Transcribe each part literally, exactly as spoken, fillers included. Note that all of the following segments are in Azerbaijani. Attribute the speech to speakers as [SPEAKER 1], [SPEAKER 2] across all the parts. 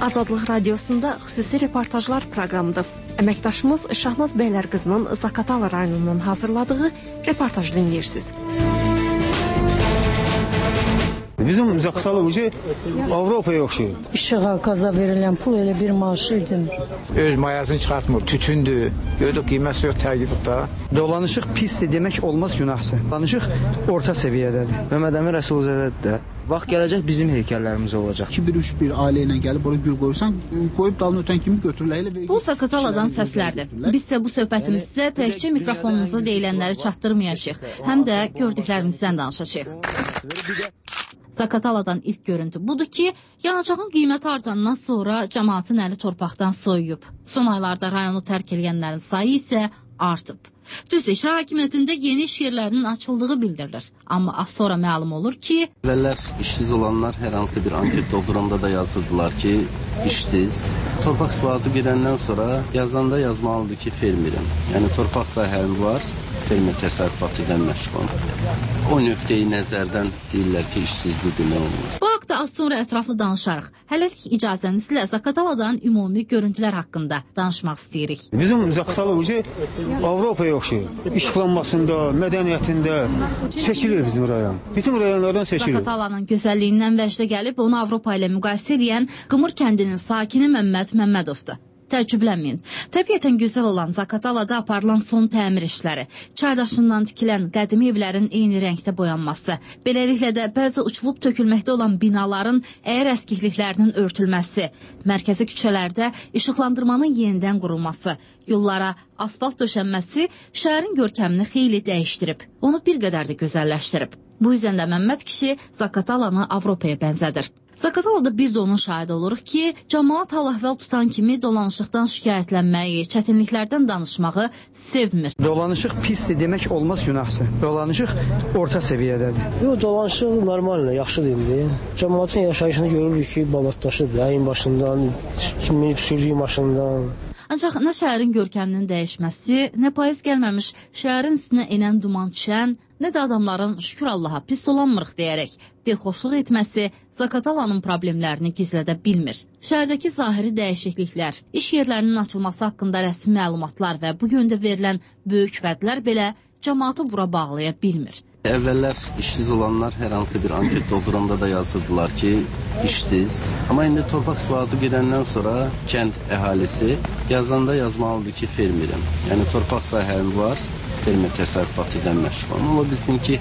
[SPEAKER 1] Azadlıq Radiosunda xüsusi reportajlar proqramıdır. Əməkdaşımız Şahnaz Bəylər qızının Zaqatala rayonundan hazırladığı reportaj dinləyirsiniz.
[SPEAKER 2] Bizim Zaqatala ucu Avropaya oxşuyur.
[SPEAKER 3] İşığa qaza verilən pul elə bir maaşı idi.
[SPEAKER 4] Öz mayasını çıxartmır, tütündür. Gördük qiyməsi yox, tərgidib da.
[SPEAKER 5] Dolanışıq pisdir demək olmaz, günahdır. Dolanışıq orta səviyyədədir. Məhəmməd Əmin Rəsulzadədir də. Vaxt gələcək bizim heykəllərimiz olacaq.
[SPEAKER 6] iki bir üç bir ailə ilə gəlib oraya gül qoyursan, qoyub dalını ötən kimi götürürlər.
[SPEAKER 7] Bu Zaqataladan səslərdir. Biz isə bu söhbətimizdə təkcə mikrofonumuza deyilənləri çatdırmayacağıq, həm də gördüklərimizdən danışacağıq. Zaqataladan ilk görüntü budur ki, yanacağın qiyməti artandan sonra cəmaatın əli torpaqdan soyuyub. Son aylarda rayonu tərk edənlərin sayı isə artıb. Düz icra hakimiyyətində yeni iş yerlərinin açıldığı bildirilir. Amma az sonra məlum olur ki...
[SPEAKER 8] Əvvəllər işsiz olanlar hər hansı bir anket dolduranda da yazırdılar ki, işsiz. Torpaq islahatı gedəndən sonra yazanda yazmalıdır ki, fermerim. Yəni torpaq sahəm var, fermer təsərrüfatı ilə məşğul. O nöqteyi nəzərdən deyirlər ki, işsizlik demək olmaz.
[SPEAKER 7] Bu haqda az sonra ətraflı danışarıq. Hələlik icazənizlə Zaqataladan ümumi görüntülər haqqında danışmaq istəyirik.
[SPEAKER 2] Bizim Zaqatala ucu Avropaya oxşuyur. İşğallanmasında, mədəniyyətində seçilir bizim rayon. Bütün rayonlardan seçilir.
[SPEAKER 7] Zaqatalanın gözəlliyindən vəcdə gəlib onu Avropa ilə müqayisə edən Qımır kəndinin sakini Məmməd Məmmədovdur. Təəccüblənməyin. Təbiətən gözəl olan Zaqatalada aparılan son təmir işləri, çaydaşından tikilən qədimi evlərin eyni rəngdə boyanması, beləliklə də bəzi uçulub tökülməkdə olan binaların əyər əskikliklərinin örtülməsi, mərkəzi küçələrdə işıqlandırmanın yenidən qurulması, yollara asfalt döşənməsi şəhərin görkəmini xeyli dəyişdirib, onu bir qədər də gözəlləşdirib. Bu yüzden də Məmməd kişi Zaqatalanı Avropaya bənzədir. Zaqatalada bir də onun şahidi oluruq ki, cəmaat hal-əhval tutan kimi dolanışıqdan şikayətlənməyi, çətinliklərdən danışmağı sevmir.
[SPEAKER 5] Dolanışıq pisdir demək olmaz, günahdır. Dolanışıq orta səviyyədədir.
[SPEAKER 3] Yox, dolanışıq normaldir, yaxşı deyildi. Cəmaatın yaşayışını görürük ki, babatdaşıdır. Əyin başından, kimi sürdüyü maşından.
[SPEAKER 7] Ancaq nə şəhərin görkəminin dəyişməsi, nə payız gəlməmiş şəhərin üstünə enən duman çən, nə də adamların şükür Allaha pis dolanmırıq deyərək dilxoşluq etməsi Zaqatalanın problemlərini gizlədə bilmir. Şəhərdəki zahiri dəyişikliklər, iş yerlərinin açılması haqqında rəsmi məlumatlar və bu yöndə verilən böyük vədlər belə cəmaatı bura bağlaya bilmir.
[SPEAKER 8] Əvvəllər işsiz olanlar hər hansı bir anket dolduranda da yazırdılar ki, işsiz. Amma indi torpaq islahatı gedəndən sonra kənd əhalisi yazanda yazmalıdır ki, fermerim. Yəni torpaq sahəm var, fermer təsərrüfatı ilə məşğul. Ola bilsin ki,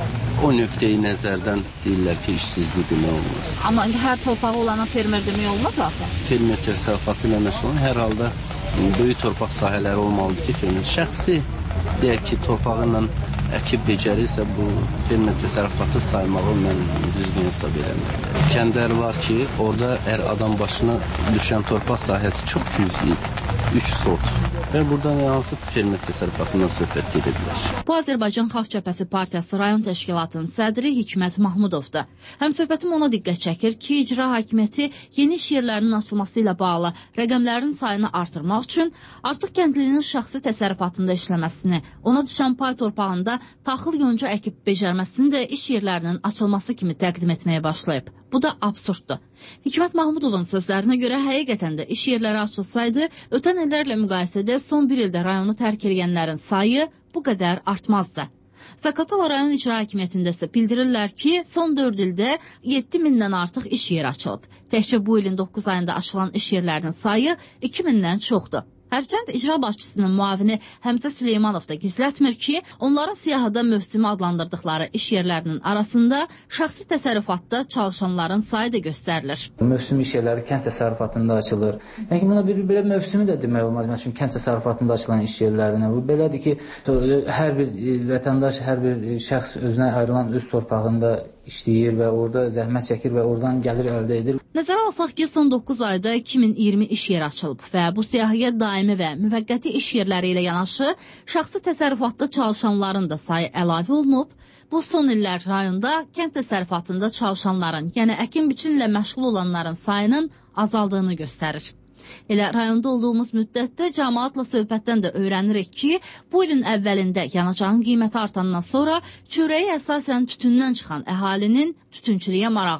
[SPEAKER 8] o nöqteyi nəzərdən deyirlər ki, işsizlik demək olmaz.
[SPEAKER 7] Amma hər torpağı olana fermer demək olmaz axı.
[SPEAKER 8] Fermer təsərrüfatı ilə məşğul hər halda böyük torpaq sahələri olmalıdır ki, fermer şəxsi deyək ki, torpağı ilə əkib becərirsə, bu fermer təsərrüfatı saymağı mən düzgün hesab edəmirəm. Kəndlər var ki, orada hər adam başına düşən torpaq sahəsi çox cüzlüyüb, üç sot. Və buradan hansı fermer təsərrüfatından söhbət gedə bilər.
[SPEAKER 7] Bu Azərbaycan Xalq Cəbhəsi Partiyası rayon təşkilatının sədri Hikmət Mahmudovdur. Həm söhbətim ona diqqət çəkir ki, icra hakimiyyəti yeni iş yerlərinin açılması ilə bağlı rəqəmlərin sayını artırmaq üçün artıq kəndlinin şəxsi təsərrüfatında işləməsini, ona düşən pay torpağında taxıl yonca əkib becərməsini də iş yerlərinin açılması kimi təqdim etməyə başlayıb. Bu da absurddur. Hikmət Mahmudovun sözlərinə görə həqiqətən də iş yerləri açılsaydı, ötən illərlə müqayisədə son bir ildə rayonu tərk edənlərin sayı bu qədər artmazdı. Zaqatala rayon icra hakimiyyətində isə bildirirlər ki, son dörd ildə yeddi mindən artıq iş yeri açılıb. Təkcə bu ilin doqquz ayında açılan iş yerlərinin sayı iki mindən çoxdur. Hərçənd icra başçısının müavini Həmzə Süleymanov da gizlətmir ki, onların siyahıda mövsümü adlandırdıqları iş yerlərinin arasında şəxsi təsərrüfatda çalışanların sayı da göstərilir.
[SPEAKER 9] Mövsüm iş yerləri kənd təsərrüfatında açılır. Yəni buna bir belə mövsümü də demək olmaz. Məsələn, kənd təsərrüfatında açılan iş yerlərinə. Bu belədir ki, hər bir vətəndaş, hər bir şəxs özünə ayrılan öz torpağında işləyir və orada zəhmət çəkir və oradan gəlir əldə edir.
[SPEAKER 7] Nəzərə alsaq ki, son doqquz ayda iki min iyirmi iş yeri açılıb və bu siyahıya daimi və müvəqqəti iş yerləri ilə yanaşı şəxsi təsərrüfatda çalışanların da sayı əlavə olunub. Bu son illər rayonda kənd təsərrüfatında çalışanların, yəni əkin-biçinlə məşğul olanların sayının azaldığını göstərir. Elə rayonda olduğumuz müddətdə cəmaatla söhbətdən də öyrənirik ki, bu ilin əvvəlində yanacağın qiyməti artandan sonra çörəyi əsasən tütündən çıxan əhalinin tütünçülüyə marağı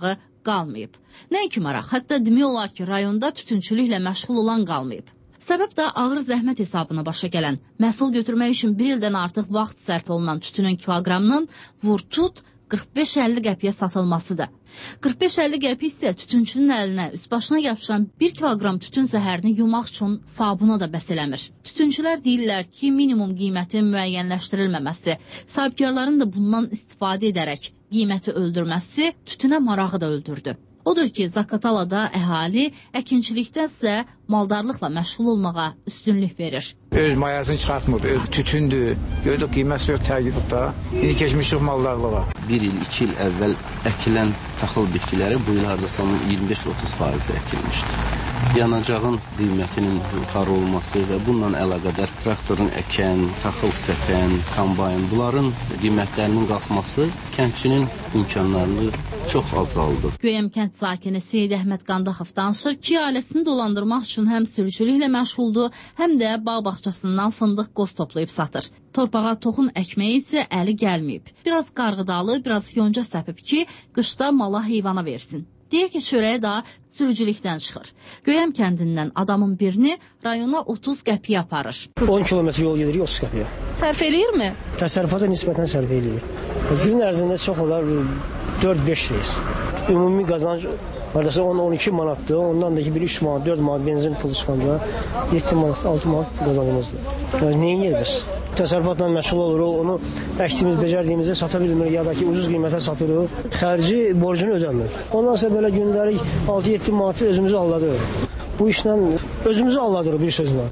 [SPEAKER 7] qalmayıb. Nəinki maraq, hətta demək olar ki, rayonda tütünçülüklə məşğul olan qalmayıb. Səbəb də ağır zəhmət hesabına başa gələn, məhsul götürmək üçün bir ildən artıq vaxt sərf olunan tütünün kiloqramının vur-tut qırx beş əlli qəpiyə satılmasıdır. qırx beş əlli qəpi isə tütünçünün əlinə, üst başına yapışan bir kiloqram tütün zəhərini yumaq üçün sabuna da bəs eləmir. Tütünçülər deyirlər ki, minimum qiymətin müəyyənləşdirilməməsi, sahibkarların da bundan istifadə edərək qiyməti öldürməsi tütünə marağı da öldürdü. Odur ki, Zaqatalada əhali əkinçilikdənsə maldarlıqla məşğul olmağa üstünlük verir.
[SPEAKER 4] Öz mayasını çıxartmırdı, öz tütündür. Gördük qiyməsi yox təqiddə. İndi keçmişik maldarlığa.
[SPEAKER 8] Bir il, iki il əvvəl əkilən taxıl bitkiləri bu il hardasa iyirmi beş otuz faiz əkilmişdir. Yanacağın qiymətinin yuxarı olması və bununla əlaqədar traktorun əkən, taxıl səpən, kombayn, bunların qiymətlərinin qalxması kəndçinin imkanlarını çox azaldı.
[SPEAKER 7] Göyəm kənd sakini Seyid Əhməd Qandaxov danışır ki, ailəsini dolandırmaq üçün həm sürücülüklə məşğuldur, həm də bağ bağçasından fındıq qoz toplayıb satır. Torpağa toxum əkməyi isə əli gəlməyib. Biraz qarğıdalı, biraz yonca səpib ki, qışda mala heyvana versin. Deyir ki, çörəyə daha sürücülükdən çıxır. Göyəm kəndindən adamın birini rayona otuz qəpiyə aparır.
[SPEAKER 3] on kilometr yol gedirik otuz qəpiyə.
[SPEAKER 7] Sərf eləyirmi?
[SPEAKER 3] Təsərrüfata nisbətən sərf eləyir. Gün ərzində çox olar dörd beş reis. Ümumi qazanc hardasa on on iki manatdır. Ondan da ki bir üç manat, dörd manat benzin pulu çıxanda yeddi manat, altı manat qazancımızdır. Yəni neyin yedirik? Təsərrüfatla məşğul oluruq, onu əkdiyimiz, becərdiyimizdə sata bilmirik ya da ki ucuz qiymətə satırıq. Xərci borcunu ödəmir. Ondan sonra belə gündəlik altı yeddi manatı özümüzü alladırıq. Bu işlə özümüzü alladırıq bir sözlə.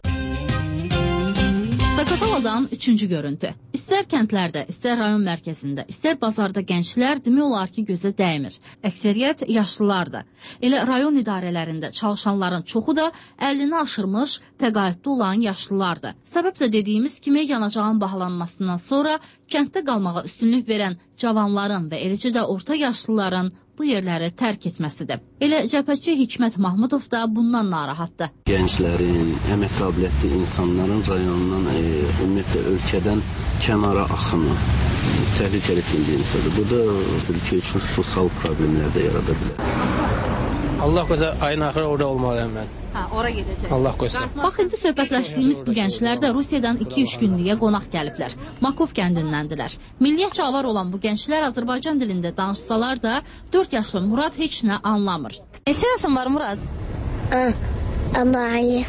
[SPEAKER 7] Zaqataladan üçüncü görüntü. İstər kəndlərdə, istər rayon mərkəzində, istər bazarda gənclər demək olar ki, gözə dəymir. Əksəriyyət yaşlılardır. Elə rayon idarələrində çalışanların çoxu da əlini aşırmış, təqaüddə olan yaşlılardır. Səbəb də dediyimiz kimi yanacağın bahalanmasından sonra kənddə qalmağa üstünlük verən cavanların və eləcə də orta yaşlıların bu yerləri tərk etməsidir. Elə cəbhəçi Hikmət Mahmudov da bundan narahatdır.
[SPEAKER 8] Gənclərin, əmək qabiliyyətli insanların rayonundan, e, ümumiyyətlə ölkədən kənara axını təhlükəli tendensiyyadır. Bu da ölkə üçün sosial problemlər də yarada bilər.
[SPEAKER 10] Allah qoysa ayın axırı orada olmalıyam mən.
[SPEAKER 7] Hə, ora gedəcək.
[SPEAKER 10] Allah qoysa.
[SPEAKER 7] Bax, indi söhbətləşdiyimiz bu gənclər də Rusiyadan iki üç günlüyə qonaq gəliblər. Makov kəndindəndilər. Milliyyətcə avar olan bu gənclər Azərbaycan dilində danışsalar da dörd yaşlı Murad heç nə anlamır. Neçə yaşın var Murad?
[SPEAKER 11] Amayi.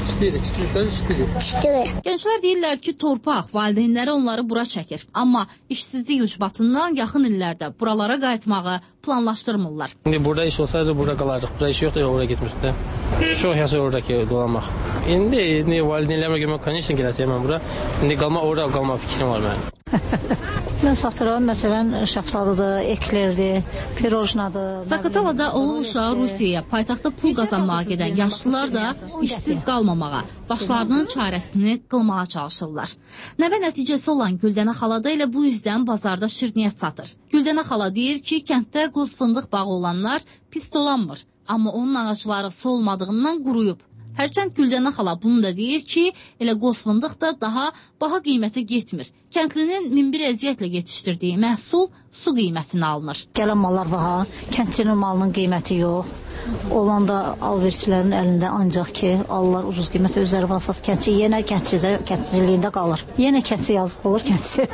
[SPEAKER 7] Gənclər deyirlər ki, torpaq, valideynləri onları bura çəkir. Amma işsizlik ucbatından yaxın illərdə buralara qayıtmağı planlaşdırmırlar.
[SPEAKER 10] İndi burada iş olsaydı burada qalardıq. Burada iş yoxdur, oraya getmişdik də. Çox yaxşı oradakı dolanmaq. İndi, indi valideynlərimə görmək, konişdən gələsiyəm mən bura. İndi qalma, orada qalma fikrim var mənim.
[SPEAKER 12] Mən satıram, məsələn, şəfsalıdır, eklerdir, pirojnadır.
[SPEAKER 7] Zaqatalada oğul uşağı Rusiyaya, paytaxtda pul qazanmağa gedən yaşlılar da işsiz qalmamağa, başlarının çarəsini qılmağa çalışırlar. Nəvə nəticəsi olan Güldənə xala da elə bu yüzdən bazarda şirniyyət satır. Güldənə xala deyir ki, kənddə qoz fındıq bağı olanlar pis dolanmır, amma onun ağacları solmadığından quruyub. Hərçənd Güldənə xala bunu da deyir ki, elə qoz fındıq da daha baha qiymətə getmir. Kəndlinin min bir əziyyətlə yetişdirdiyi məhsul su qiymətinə alınır.
[SPEAKER 12] Gələn mallar baha, kəndçinin malının qiyməti yox. Olan da alverçilərin əlində ancaq ki, alırlar ucuz qiymət özləri vasat. Kəndçi yenə kəndçidə, kəndçiliyində qalır. Yenə kəndçi yazıq olur, kəndçi.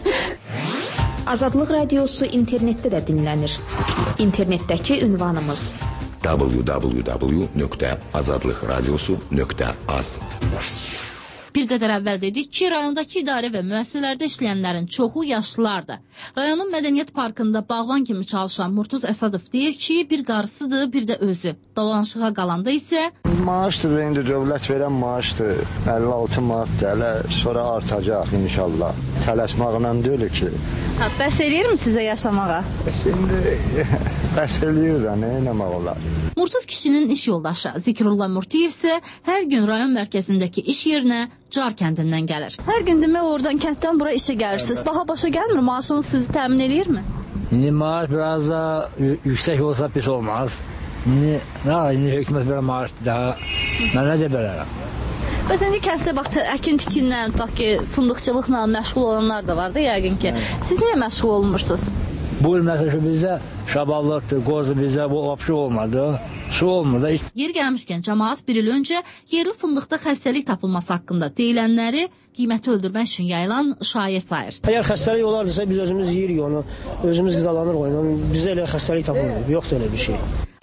[SPEAKER 13] Azadlıq radiosu internetdə də dinlənir. İnternetdəki ünvanımız
[SPEAKER 14] w w w nöqtə azadlıq radiosu nöqtə az.
[SPEAKER 7] Bir qədər əvvəl dedik ki, rayondakı idarə və müəssisələrdə işləyənlərin çoxu yaşlılardır. Rayonun mədəniyyət parkında bağban kimi çalışan Murtuz Əsadov deyir ki, bir qarısıdır, bir də özü. Dolanışığa qalanda isə
[SPEAKER 15] maaşdır, indi dövlət verən maaşdır. əlli altı manat tələ, sonra artacaq inşallah. Tələsmaqla deyil ki.
[SPEAKER 7] Ha, bəs eləyirmi sizə yaşamağa?
[SPEAKER 15] Şimdi bəs eləyir də, nə eləmək olar?
[SPEAKER 7] Murtuz kişinin iş yoldaşı Zikrullah Murtiyev isə hər gün rayon mərkəzindəki iş yerinə Car kəndindən gəlir.
[SPEAKER 16] Hər gün demək oradan kənddən bura işə gəlirsiniz. Baha başa gəlmir, maaşınız sizi təmin eləyirmi?
[SPEAKER 17] İndi maaş biraz da yüksək olsa pis olmaz. İndi, nə, indi hökumət belə maaş daha mənə də belərəm.
[SPEAKER 16] Bəs indi kənddə bax, əkin tikindən, tutaq ki, fındıqçılıqla məşğul olanlar da var da yəqin ki. Siz niyə məşğul olmursunuz?
[SPEAKER 17] Bu il məsələn bizdə şaballıqdır, qozu bizdə bu vapşı olmadı. Su olmadı.
[SPEAKER 7] Yer gəlmişkən cəmaət bir il öncə yerli fındıqda xəstəlik tapılması haqqında deyilənləri qiyməti öldürmək üçün yayılan şayiə sayır.
[SPEAKER 3] Əgər xəstəlik olardısa biz özümüz yeyirik onu, özümüz qidalanırıq onu. Bizdə elə xəstəlik tapılmır, yoxdur elə bir şey.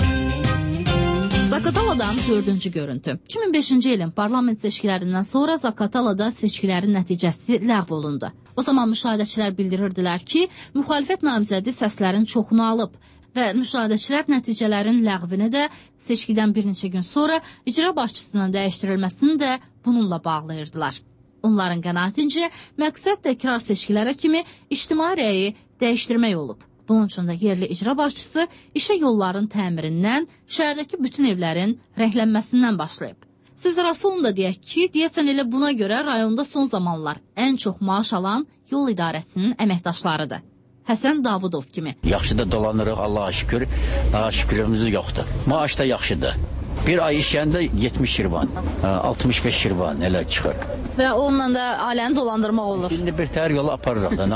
[SPEAKER 7] Zaqataladan dördüncü görüntü. iki min beşinci ilin parlament seçkilərindən sonra Zaqatalada seçkilərin nəticəsi ləğv olundu. O zaman müşahidəçilər bildirirdilər ki, müxalifət namizədi səslərin çoxunu alıb və müşahidəçilər nəticələrin ləğvini də seçkidən bir neçə gün sonra icra başçısının dəyişdirilməsini də bununla bağlayırdılar. Onların qənaətincə məqsəd təkrar seçkilərə kimi ictimai rəyi dəyişdirmək olub. Bunun üçün də yerli icra başçısı işə yolların təmirindən, şəhərdəki bütün evlərin rənglənməsindən başlayıb. Söz arası onu da deyək ki, deyəsən elə buna görə rayonda son zamanlar ən çox maaş alan yol idarəsinin əməkdaşlarıdır. Həsən Davudov kimi.
[SPEAKER 11] Yaxşı da dolanırıq, Allaha şükür, daha şükürümüz yoxdur. Maaş da yaxşıdır. Bir ay işləyəndə yetmiş şirvan, altmış beş şirvan elə çıxır.
[SPEAKER 16] Və onunla da ailəni dolandırmaq olur.
[SPEAKER 11] İndi bir təhər yola aparırıq da, nə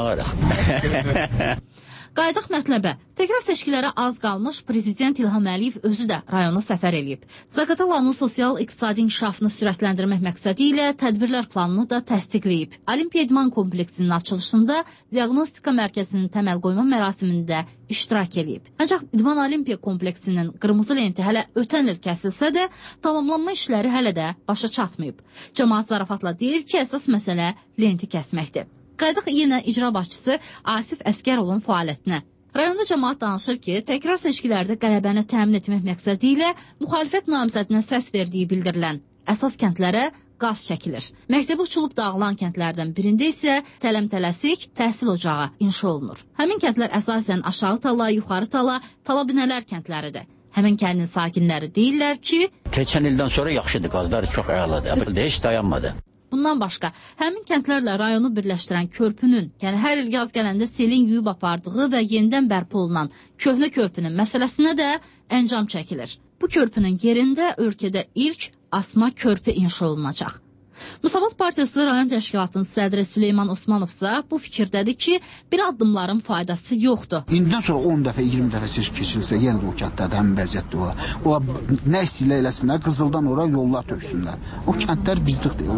[SPEAKER 11] qaraq?
[SPEAKER 7] Qaydıq mətləbə, təkrar seçkilərə az qalmış Prezident İlham Əliyev özü də rayona səfər eləyib. Zaqatalanın sosial-iqtisadi inkişafını sürətləndirmək məqsədi ilə tədbirlər planını da təsdiqləyib. Olimpiya İdman kompleksinin açılışında diaqnostika mərkəzinin təməl qoyma mərasimində iştirak eləyib. Ancaq İdman Olimpiya kompleksinin qırmızı lenti hələ ötən il kəsilsə də, tamamlanma işləri hələ də başa çatmayıb. Cəmaət zarafatla deyir ki, əsas məsələ lenti kəsməkdir. Qaydıq yenə icra başçısı Asif Əskərovun fəaliyyətinə. Rayonda cəmaət danışır ki, təkrar seçkilərdə qələbəni təmin etmək məqsədi ilə müxalifət namizədinə səs verdiyi bildirilən əsas kəndlərə qaz çəkilir. Məktəbi uçulub dağılan kəndlərdən birində isə tələm-tələsik təhsil ocağı inşa olunur. Həmin kəndlər əsasən Aşağı Tala, Yuxarı Tala, Talabinələr kəndləridir. Həmin kəndin sakinləri deyirlər ki,
[SPEAKER 11] keçən ildən sonra yaxşıdır, qazlar çox əladır, heç dayanmadı.
[SPEAKER 7] Bundan başqa, həmin kəndlərlə rayonu birləşdirən körpünün, yəni hər il yaz gələndə selin yuyub apardığı və yenidən bərpa olunan köhnə körpünün məsələsinə də əncam çəkilir. Bu körpünün yerində ölkədə ilk asma körpü inşa olunacaq. Müsavat Partiyası rayon təşkilatının sədri Süleyman Osmanovsa bu fikirdədir ki, bir addımların faydası yoxdur.
[SPEAKER 6] İndidən sonra on dəfə, iyirmi dəfə seçki keçirilsə, yenə də o kəndlərdə həmin vəziyyətdə olar. Ola nə istəyirlər eləsinlər, Qızıldan ora yollar töksünlər. O kəndlər bizlikdir.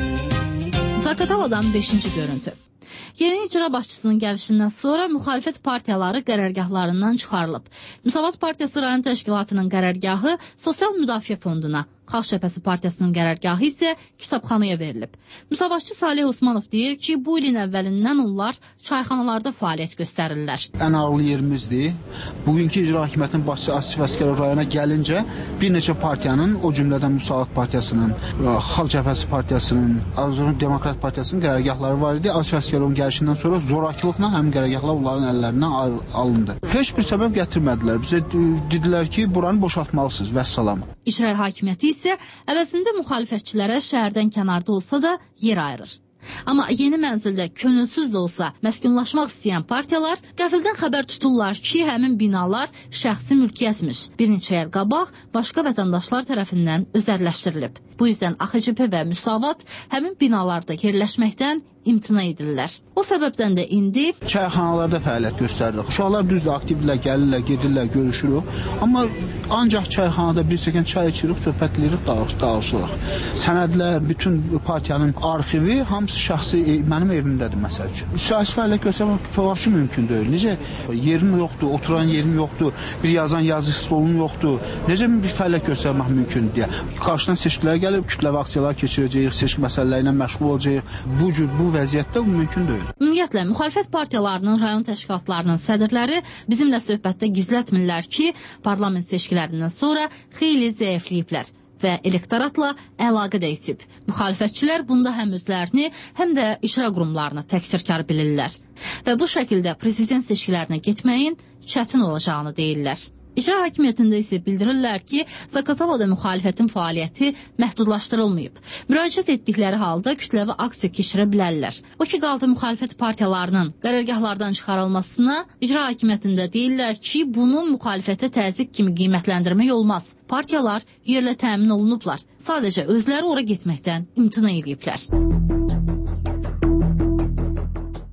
[SPEAKER 7] Zaqataladan beşinci görüntü. Yeni icra başçısının gəlişindən sonra müxalifət partiyaları qərargahlarından çıxarılıb. Müsavat Partiyası rayon təşkilatının qərargahı Sosial Müdafiə Fonduna, Xalq Cəbhəsi Partiyasının qərargahı isə kitabxanaya verilib. Müsavatçı Salih Osmanov deyir ki, bu ilin əvvəlindən onlar çayxanalarda fəaliyyət göstərirlər.
[SPEAKER 6] Ən ağırlı yerimizdir. Bugünkü icra hakimiyyətinin başçısı Asif Əskərov rayona gəlincə bir neçə partiyanın, o cümlədən Müsavat Partiyasının, Xalq Cəbhəsi Partiyasının, Azərbaycan Demokrat Partiyasının qərargahları var idi. Asif Əskərovun gəlişindən sonra zorakılıqla həmin qərargahlar onların əllərindən alındı. Heç bir səbəb gətirmədilər. Bizə dedilər ki, buranı boşaltmalısınız, vəssalam.
[SPEAKER 7] İcra hakimiyyəti isə əvəzində müxalifətçilərə şəhərdən kənarda olsa da yer ayırır. Amma yeni mənzildə könülsüz də olsa məskunlaşmaq istəyən partiyalar qəfildən xəbər tuturlar ki, həmin binalar şəxsi mülkiyyətmiş. Bir neçə il qabaq başqa vətəndaşlar tərəfindən özəlləşdirilib. Bu yüzden A X C P və Müsavat həmin binalarda yerləşməkdən imtina edirlər. O səbəbdən də indi
[SPEAKER 6] çayxanalarda fəaliyyət göstəririk. Uşaqlar düzdür, aktivdirlər, gəlirlər, gedirlər, görüşürük. Amma ancaq çayxanada bir stəkan çay içirik, söhbət edirik, dağılışırıq. Sənədlər, bütün partiyanın arxivi hamısı şəxsi mənim evimdədir məsəl üçün. Siyasi fəaliyyət göstərmək vəbşi mümkün deyil. Necə yerim yoxdur, oturan yerim yoxdur, bir yazan yazı stolum yoxdur. Necə bir fəaliyyət göstərmək mümkün deyə. Qarşıdan seçkilər gəlir, kütləvi aksiyalar keçirəcəyik, seçki məsələləri ilə məşğul olacağıq. Bu cür bu vəziyyətdə bu mümkün deyil.
[SPEAKER 7] Ümumiyyətlə, müxalifət partiyalarının rayon təşkilatlarının sədrləri bizimlə söhbətdə gizlətmirlər ki, parlament seçkilərindən sonra xeyli zəifləyiblər və elektoratla əlaqə də itib. Müxalifətçilər bunda həm özlərini, həm də icra qurumlarını təqsirkar bilirlər və bu şəkildə prezident seçkilərinə getməyin çətin olacağını deyirlər. İcra hakimiyyətində isə bildirirlər ki, Zaqatalada müxalifətin fəaliyyəti məhdudlaşdırılmayıb. Müraciət etdikləri halda kütləvi aksiya keçirə bilərlər. O ki, qaldı müxalifət partiyalarının qərargahlardan çıxarılmasına, icra hakimiyyətində deyirlər ki, bunu müxalifətə təzyiq kimi qiymətləndirmək olmaz. Partiyalar yerlə təmin olunublar. Sadəcə özləri ora getməkdən imtina ediblər.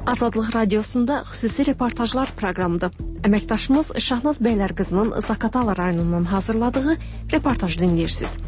[SPEAKER 1] Azadlıq Radiosunda xüsusi reportajlar proqramıdır. Əməkdaşımız Şahnaz Beylər qızının Zaqatala rayonundan hazırladığı reportaj dinləyirsiniz.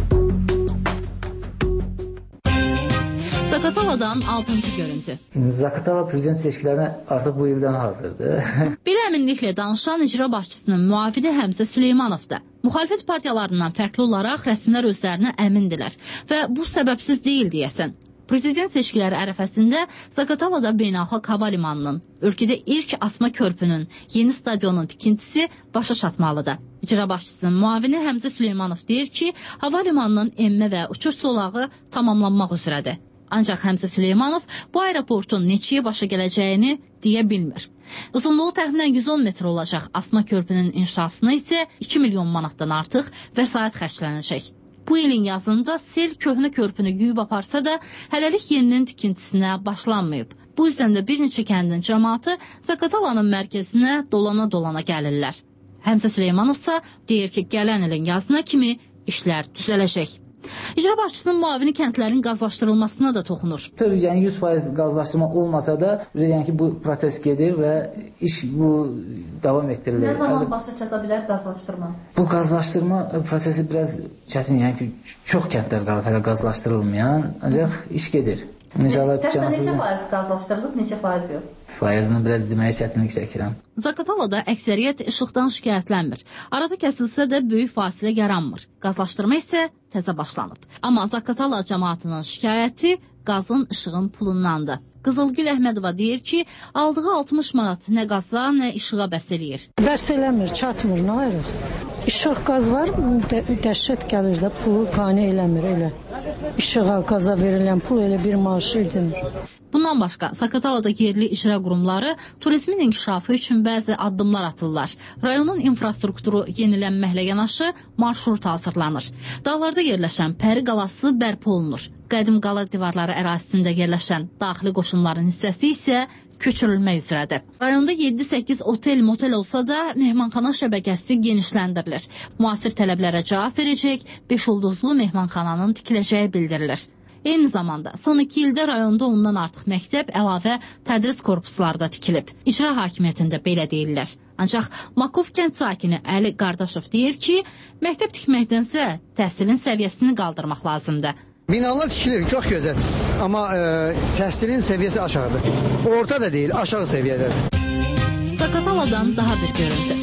[SPEAKER 7] Zaqatala'dan altıncı görüntü.
[SPEAKER 9] Zaqatala prezident seçkilərinə artıq bu ildən hazırdır.
[SPEAKER 7] Belə əminliklə danışan icra başçısının müavini Həmzə Süleymanovdur. Müxalifət partiyalarından fərqli olaraq rəsmilər özlərinə əmindirlər və bu səbəbsiz deyil deyəsən. Prezident seçkiləri ərəfəsində Zaqatalada beynəlxalq hava limanının, ölkədə ilk asma körpünün, yeni stadionun tikintisi başa çatmalıdır. İcra başçısının müavini Həmzə Süleymanov deyir ki, hava limanının enmə və uçuş zolağı tamamlanmaq üzrədir. Ancaq Həmzə Süleymanov bu aeroportun neçəyə başa gələcəyini deyə bilmir. Uzunluğu təxminən yüz on metr olacaq asma körpünün inşasına isə iki milyon manatdan artıq vəsait xərclənəcək. Bu ilin yazında sel köhnə körpünü yuyub aparsa da, hələlik yeninin tikintisinə başlanmayıb. Bu yüzden də bir neçə kəndin cəmaatı Zaqatalanın mərkəzinə dolana-dolana gəlirlər. Həmzə Süleymanov isə deyir ki, gələn ilin yazına kimi işlər düzələcək. İcra başçısının müavini kəndlərin qazlaşdırılmasına da toxunur.
[SPEAKER 9] Tabii yəni yüz faiz qazlaşdırma olmasa da, yəni ki, bu proses gedir və iş bu davam etdirilir.
[SPEAKER 7] Nə zaman başa çata bilər qazlaşdırma?
[SPEAKER 9] Bu qazlaşdırma prosesi biraz çətin, yəni ki, çox kəndlər qalıb hələ qazlaşdırılmayan, ancaq iş gedir.
[SPEAKER 7] Təxminən neçə faiz qazlaşdırılıb, neçə faiz yox?
[SPEAKER 9] Faizini biraz deməyə çətinlik çəkirəm.
[SPEAKER 7] Zaqatalada əksəriyyət işıqdan şikayətlənmir. Arada kəsilsə də böyük fasilə yaranmır. Qazlaşdırma isə təzə başlanıb. Amma Zaqatala cəmaatının şikayəti qazın işığın pulundandır. Qızılgül Əhmədova deyir ki, aldığı altmış manat nə qaza, nə işığa bəs eləyir.
[SPEAKER 18] Bəs eləmir, çatmır, nə ayrıq? İşıq qaz var, dəhşət gəlir də, pulu qane eləmir, elə. İşığa, qaza verilən pul elə bir maaşı ödənir.
[SPEAKER 7] Bundan başqa, Zaqatalada yerli icra qurumları turizmin inkişafı üçün bəzi addımlar atırlar. Rayonun infrastrukturu yenilənməklə yanaşı marşrut hazırlanır. Dağlarda yerləşən Pəri qalası bərpa olunur. Qədim qala divarları ərazisində yerləşən daxili qoşunların hissəsi isə köçürülmək üzrədir. Rayonda yeddi səkkiz otel, motel olsa da mehmanxana şəbəkəsi genişləndirilir. Müasir tələblərə cavab verəcək beş ulduzlu mehmanxananın tikiləcəyi bildirilir. Eyni zamanda son iki ildə rayonda ondan artıq məktəb, əlavə tədris korpusları da tikilib. İcra hakimiyyətində belə deyirlər. Ancaq Makov kənd sakini Əli Qardaşov deyir ki, məktəb tikməkdənsə təhsilin səviyyəsini qaldırmaq lazımdır.
[SPEAKER 19] Binalar tikilir, çox gözəl. Amma e, təhsilin səviyyəsi aşağıdır. Orta da deyil, aşağı səviyyədir.
[SPEAKER 7] Zaqataladan daha bir görüntü.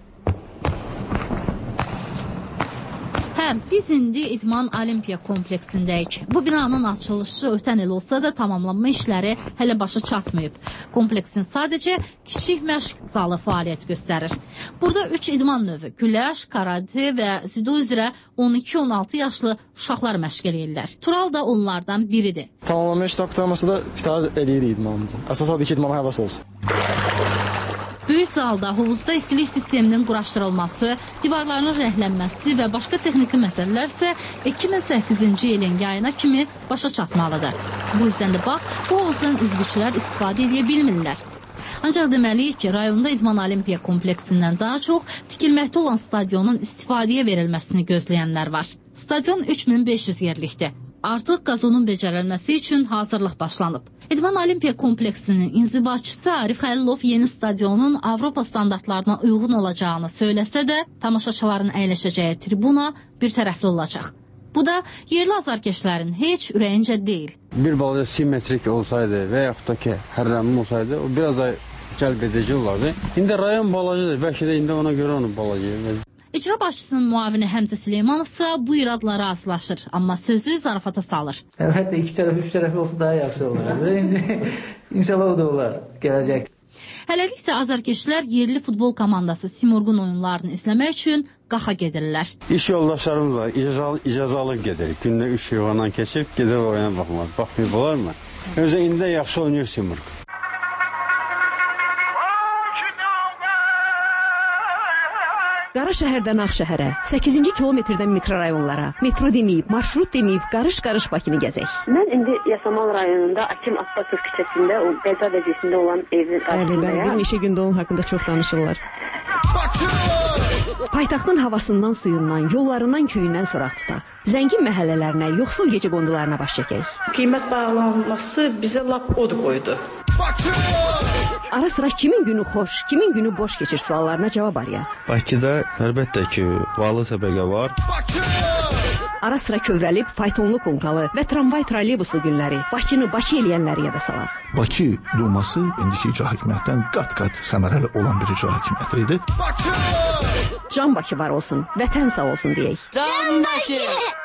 [SPEAKER 7] Həm, biz indi İdman Olimpiya kompleksindəyik. Bu binanın açılışı ötən il olsa da tamamlanma işləri hələ başa çatmayıb. Kompleksin sadəcə kiçik məşq zalı fəaliyyət göstərir. Burada üç idman növü, güləş, karate və zido üzrə on iki on altı yaşlı uşaqlar məşq eləyirlər. Tural da onlardan biridir.
[SPEAKER 20] Tamamlanma işlər qurtarması da iftihar eləyirik idmanımıza. Əsas odur ki, idmana həvəs olsun.
[SPEAKER 7] Böyük zalda hovuzda istilik sisteminin quraşdırılması, divarların rəhlənməsi və başqa texniki məsələlər isə iki min səkkizinci ilin yayına kimi başa çatmalıdır. Bu yüzden də bax, bu hovuzdan üzgüçülər istifadə edə bilmirlər. Ancaq deməliyik ki, rayonda İdman Olimpiya kompleksindən daha çox tikilməkdə olan stadionun istifadəyə verilməsini gözləyənlər var. Stadion üç min beş yüz yerlikdir. Artıq qazonun becərilməsi üçün hazırlıq başlanıb. İdman Olimpiya kompleksinin inzibaçısı Arif Xəlilov yeni stadionun Avropa standartlarına uyğun olacağını söyləsə də, tamaşaçıların əyləşəcəyi tribuna bir tərəfli olacaq. Bu da yerli azarkeşlərin heç ürəyincə deyil.
[SPEAKER 21] Bir balaca simmetrik olsaydı və yaxud da ki, hərrəmim olsaydı, o biraz da cəlb edici olardı. İndi rayon balacadır, bəlkə də indi ona görə onu balacayır.
[SPEAKER 7] İcra başçısının müavini Həmzə Süleymanov isə bu iradlara razılaşır, amma sözü zarafata salır.
[SPEAKER 9] Hətta iki tərəf, üç tərəfli olsa daha yaxşı olardı. İndi inşallah o da olar, gələcək.
[SPEAKER 7] Hələlik isə azarkeşlər yerli futbol komandası Simurqun oyunlarını izləmək üçün qaxa gedirlər.
[SPEAKER 21] İş yoldaşlarımızla icazal, icazalı gedirik. Gündə üç yuvandan keçib, gedər oyuna baxmaq. Baxmayıb olar mı? Özə indi yaxşı oynayır Simurq.
[SPEAKER 22] Qara şəhərdən Ağşəhərə, səkkizinci kilometrdən mikrorayonlara, metro deməyib, marşrut deməyib, qarış-qarış Bakını gəzək.
[SPEAKER 23] Mən indi Yasamal rayonunda Akim Abbasov küçəsində, o Bəza vəziyyətində olan evin qarşısındayım.
[SPEAKER 22] Bəli, bəli, bir neçə gündə onun haqqında çox danışırlar. Paytaxtın havasından, suyundan, yollarından, köyündən soraq tutaq. Zəngin məhəllələrinə, yoxsul gecə qondularına baş çəkək.
[SPEAKER 24] Qiymət bağlanması bizə lap od qoydu.
[SPEAKER 22] Ara sıra kimin günü xoş, kimin günü boş keçir suallarına cavab arayaq.
[SPEAKER 2] Bakıda əlbəttə ki, varlı təbəqə var.
[SPEAKER 22] Ara sıra kövrəlib faytonlu konkalı və tramvay trolleybusu günləri, Bakını Bakı eləyənləri yada salaq.
[SPEAKER 4] Bakı Duması indiki icra hakimiyyətdən qat-qat səmərəli olan bir icra hakimiyyəti idi.
[SPEAKER 22] Can Bakı var olsun, vətən sağ olsun deyək.
[SPEAKER 5] Can Bakı!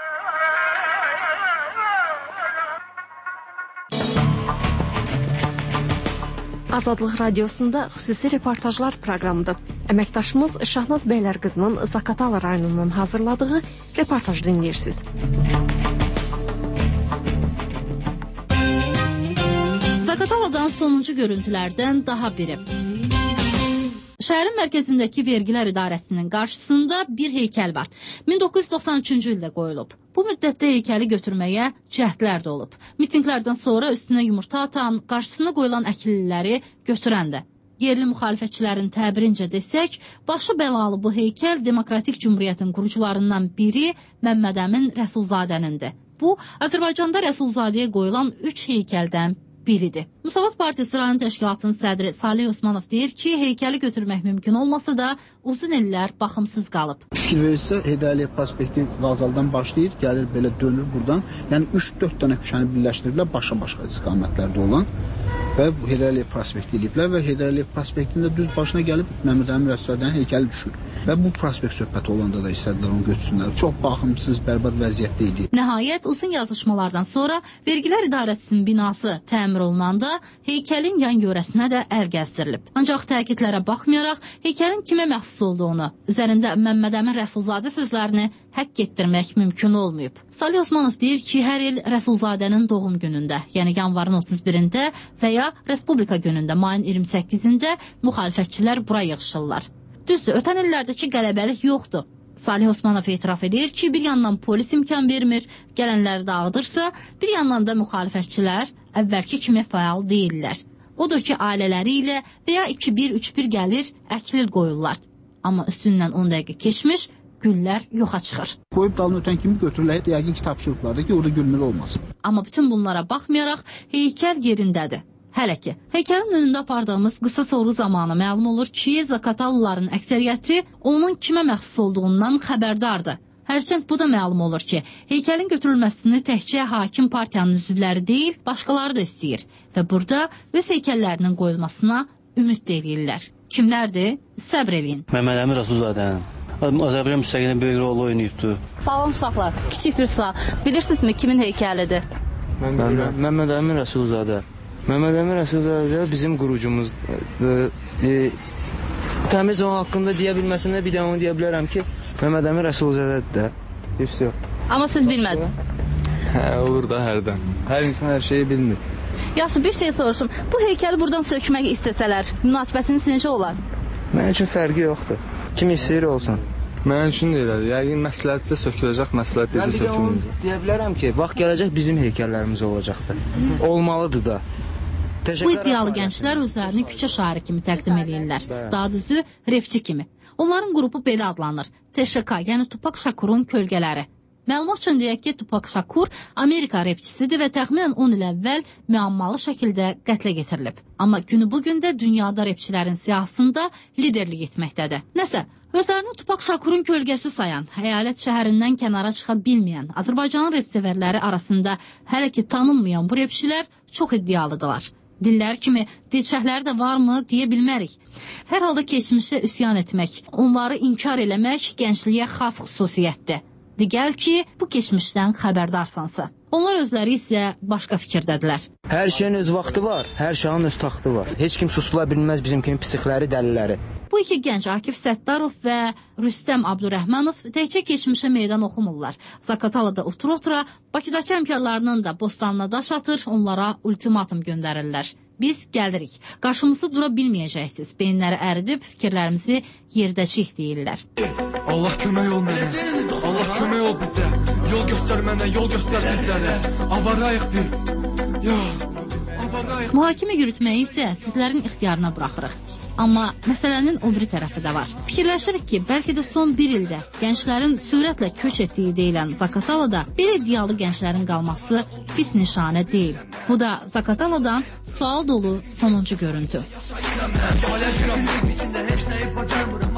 [SPEAKER 1] Azadlıq Radiosunda xüsusi reportajlar proqramıdır. Əməkdaşımız Şahnaz Bəylərqızının Zaqatala rayonundan hazırladığı reportaj dinləyirsiniz.
[SPEAKER 7] Zaqataladan sonuncu görüntülərdən daha biri. Şəhərin mərkəzindəki Vergilər İdarəsinin qarşısında bir heykəl var. min doqquz yüz doxsan üçüncü ildə qoyulub. Bu müddətdə heykəli götürməyə cəhdlər də olub. Mitinqlərdən sonra üstünə yumurta atan, qarşısına qoyulan əkilliləri götürən də. Yerli müxalifətçilərin təbirincə desək, başı bəlalı bu heykəl Demokratik Cümhuriyyətin qurucularından biri Məmməd Əmin Rəsulzadənindir. Bu, Azərbaycanda Rəsulzadəyə qoyulan üç heykəldən biridir. Müsavat Partiyası rayon təşkilatının sədri Salih Osmanov deyir ki, heykəli götürmək mümkün olmasa da uzun illər baxımsız qalıb.
[SPEAKER 6] Fikir verirsə, Heydər Əliyev prospekti vağzaldan başlayır, gəlir belə dönür buradan. Yəni üç dörd dənə küçəni birləşdiriblər başa-başa istiqamətlərdə olan və Heydər Əliyev prospekti eləyiblər və Heydər Əliyev prospektində düz başına gəlib Məmməd Əmin Rəsulzadənin heykəli düşür. Və bu prospekt söhbəti olanda da istədilər onu götürsünlər. Çox baxımsız, bərbad vəziyyətdə idi.
[SPEAKER 7] Nəhayət, uzun yazışmalardan sonra Vergilər İdarəsinin binası təmir olunanda heykəlin yan yörəsinə də əl gəzdirilib. Ancaq təkidlərə baxmayaraq, heykəlin kimə məxsus olduğunu, üzərində Məmməd Əmin Rəsulzadə sözlərini həkk etdirmək mümkün olmayıb. Salih Osmanov deyir ki, hər il Rəsulzadənin doğum günündə, yəni yanvarın otuz birində və ya Respublika günündə, mayın iyirmi səkkizində müxalifətçilər bura yığışırlar. Düzdür, ötən illərdəki qələbəlik yoxdur. Salih Osmanov etiraf edir ki, bir yandan polis imkan vermir, gələnləri dağıdırsa, bir yandan da müxalifətçilər əvvəlki kimi fəal deyirlər. Odur ki, ailələri ilə və ya iki bir üç bir gəlir, əklil qoyurlar. Amma üstündən on dəqiqə keçmiş, güllər yoxa çıxır.
[SPEAKER 6] Qoyub dalını ötən kimi götürürlər, yəqin ki, tapşırıblar da ki, orada gülmür olmasın.
[SPEAKER 7] Amma bütün bunlara baxmayaraq, heykəl yerindədir. Hələ ki, heykəlin önündə apardığımız qısa soru zamanı məlum olur ki, Zaqatalalıların əksəriyyəti onun kimə məxsus olduğundan xəbərdardır. Hərçənd bu da məlum olur ki, heykəlin götürülməsini təkcə hakim partiyanın üzvləri deyil, başqaları da istəyir və burada öz heykəllərinin qoyulmasına ümid edirlər. Kimlərdir? Səbr eləyin.
[SPEAKER 21] Məmməd Əmin Rəsulzadənin Azərbaycan müstəqilində böyük rol oynayıbdır.
[SPEAKER 16] Salam uşaqlar, kiçik bir sual. Bilirsinizmi kimin heykəlidir?
[SPEAKER 24] Məmməd Əmin Rəsulzadə. Məmməd Əmin Rəsulzadə bizim qurucumuzdur. E, təmiz onun haqqında deyə bilməsəm də bir də onu deyə bilərəm ki, Məmməd Əmin Rəsulzadədir də. Düz yox.
[SPEAKER 16] Amma siz bilmədiniz.
[SPEAKER 24] Hə, olur da hərdən. Hər insan hər şeyi bilmir.
[SPEAKER 16] Yaxşı, bir şey soruşum. Bu heykəli buradan sökmək istəsələr, münasibətiniz necə olar?
[SPEAKER 24] Mənim üçün fərqi yoxdur. Kim istəyir olsun.
[SPEAKER 25] Mənim üçün də elədir. Yəqin məsləhətcə söküləcək, məsləhətcə sökülməyəcək.
[SPEAKER 24] Deyə bilərəm ki, vaxt gələcək bizim heykəllərimiz olacaqdır. Olmalıdır da.
[SPEAKER 7] Bu iddialı gənclər özlərini küçə şairi kimi təqdim edirlər. Daha düzü, refçi kimi. Onların qrupu belə adlanır. T Ş K, yəni Tupak Şakurun kölgələri. Məlumat üçün deyək ki, Tupak Şakur Amerika repçisidir və təxminən on il əvvəl müəmmalı şəkildə qətlə getirilib. Amma günü bugün də dünyada repçilərin siyahısında liderlik etməkdədir. Nəsə, özlərini Tupak Şakurun kölgəsi sayan, əyalət şəhərindən kənara çıxa bilməyən, Azərbaycanın repsevərləri arasında hələ ki tanınmayan bu repçilər çox iddialıdırlar. Dillər kimi dilçəkləri də varmı deyə bilmərik. Hər halda keçmişə üsyan etmək, onları inkar eləmək gəncliyə xas xüsusiyyətdir. Digər ki, bu keçmişdən xəbərdarsansa. Onlar özləri isə başqa fikirdədirlər.
[SPEAKER 24] Hər şeyin öz vaxtı var, hər şeyin öz taxtı var. Heç kim susula bilməz bizim kimi psixləri, dəliləri.
[SPEAKER 7] Bu iki gənc Akif Səttarov və Rüstəm Abdurrəhmanov təkcə keçmişə meydan oxumurlar. Zaqatalada otura-otura Bakıdakı həmkarlarının da bostanına daş atır, onlara ultimatum göndərirlər. Biz gəlirik, qarşımızda dura bilməyəcəksiniz, beyinləri əridib fikirlərimizi yerdəcik deyirlər.
[SPEAKER 26] Allah kömək ol mənə, Allah kömək ol bizə, yol göstər mənə, yol göstər bizlərə, avarayıq biz, ya, avarayıq.
[SPEAKER 7] Mühakimə yürütməyi isə sizlərin ixtiyarına buraxırıq. Amma məsələnin o biri tərəfi də var. Fikirləşirik ki, bəlkə də son bir ildə gənclərin sürətlə köç etdiyi deyilən Zaqatalada belə iddialı gənclərin qalması pis nişanə deyil. Bu da Zaqataladan Sual dolu sonuncu görüntü.
[SPEAKER 5] içində heç nəyi bacarmıram.